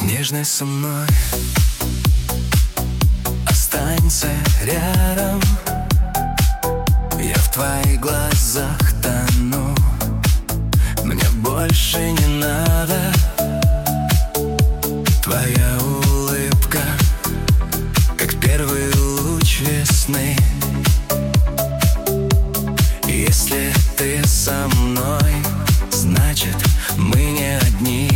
нежной со мной. Останься рядом, я в твоих глазах тону. Мне больше не надо. Твоя улыбка, как первый луч весны. Если ты со мной, значит мы не одни.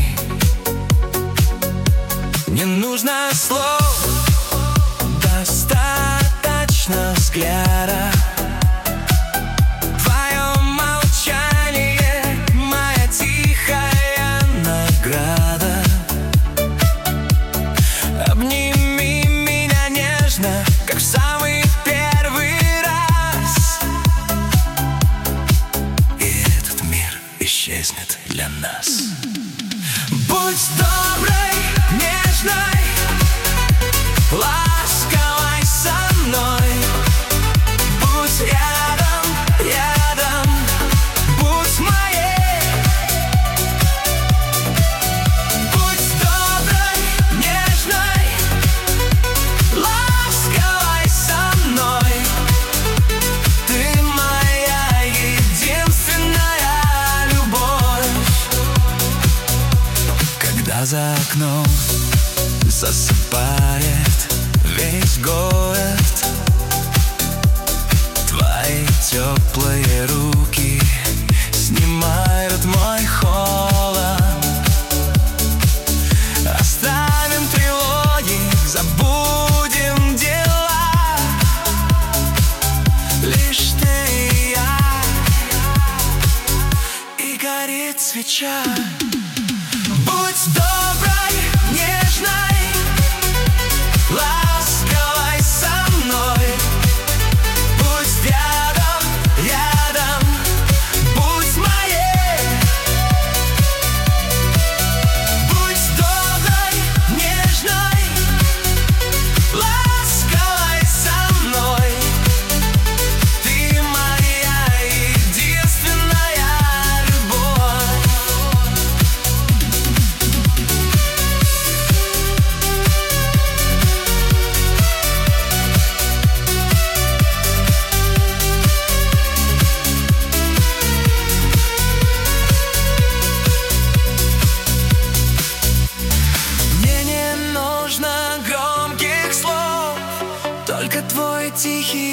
Не нужно слов, достаточно взгляда. Твое молчание — моя тихая награда. Обними меня нежно, как в самый первый раз, и этот мир исчезнет для нас. Будь доброй, нежной, ласковой со мной. Будь рядом, рядом, будь моей. Будь доброй, нежной, ласковой со мной. Ты моя единственная любовь. Когда за окном засыпает весь город, твои теплые руки снимают мой холод. Оставим тревоги, забудем дела. Лишь ты и я, и горит свеча. Будь доброй, нежной, ласковой со мной. Будь рядом, рядом, будь моей. Будь доброй, нежной, ласковой со мной. Ты моя единственная любовь. Мне не нужно громких слов, только твой тихий